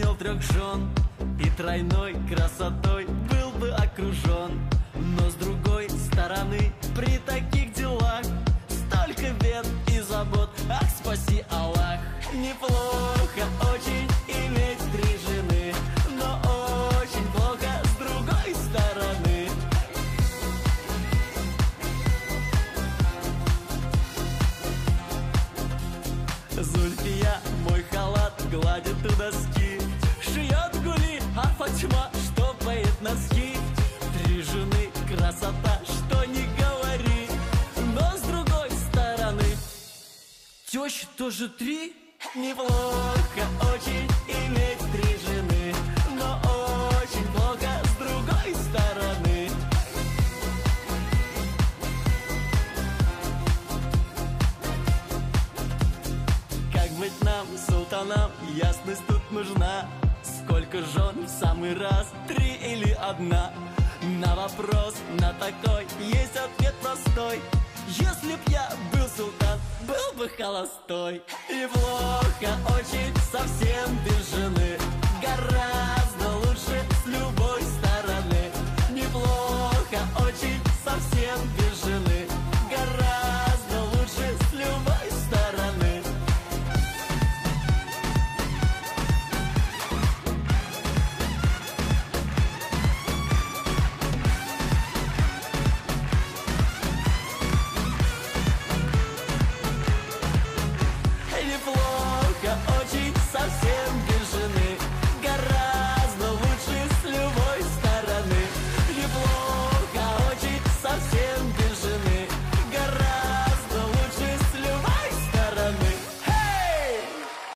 имел 3 жен и тройной красотой был бы окружен. Но с другой стороны, при таких делах столько бед и забот, ах, спаси Аллах. Неплохо очень иметь 3 жены, но очень плохо с другой стороны. Зульфия мой халат гладит у доски, шьет гули, а Фатьма штопает носки. 3 жены красота, что не говори. Но с другой стороны, тещи тоже 3. Неплохо очень иметь 3 жены, но очень плохо с другой стороны. Как быть нам, султанам, ясность тут нужна. Сколько жен в самый раз, 3 или 1? На вопрос, на такой, есть ответ простой: если б я был султан, был бы холостой. Неплохо очень совсем без жены, гораздо лучше с любой стороны. Неплохо очень совсем без жены, гораздо лучше с любой стороны. Неплохо очень совсем